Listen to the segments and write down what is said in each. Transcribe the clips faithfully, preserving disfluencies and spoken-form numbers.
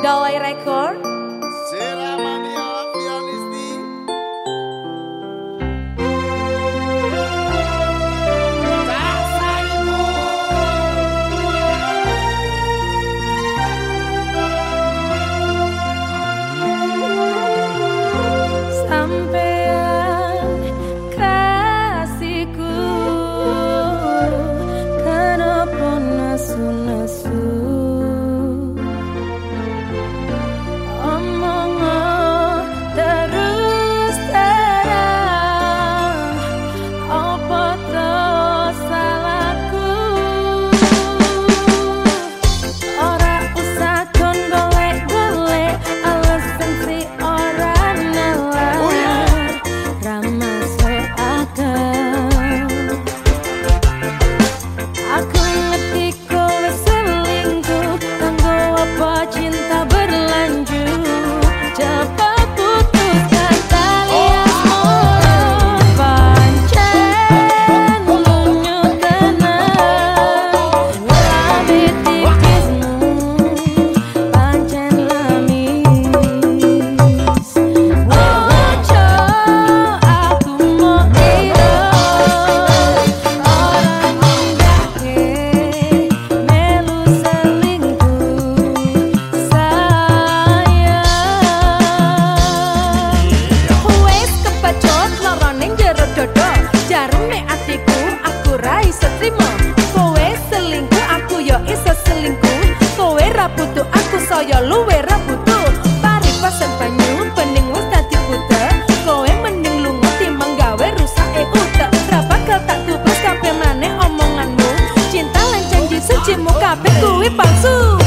Gawai Record Seramania Pianisti Sampean kasihku kenapa nasu-nasu butuh aku saya luwe ra butuh paripasan banyu bening wis dadi buta kowe mending lunga timbang gawe rusake utek ra bakal tak tubus kabeh maneh omonganmu cinta lan janji sucimu kabeh kuwi palsu.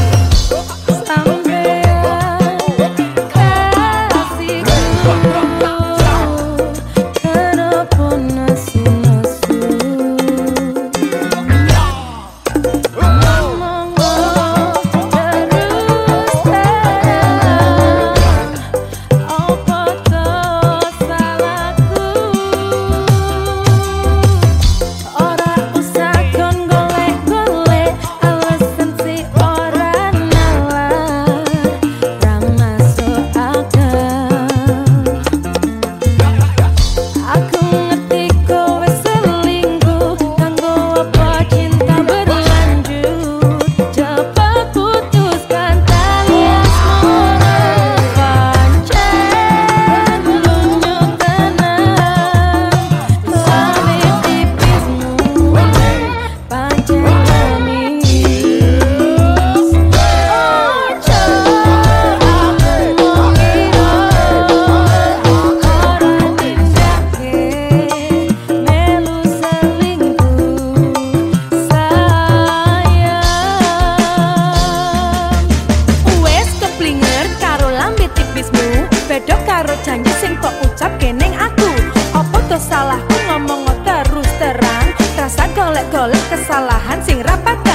Beda karo janji sing kok ucap keneng aku apa to salahku ngomong terus terang rasa golek-golek kesalahan sing rapat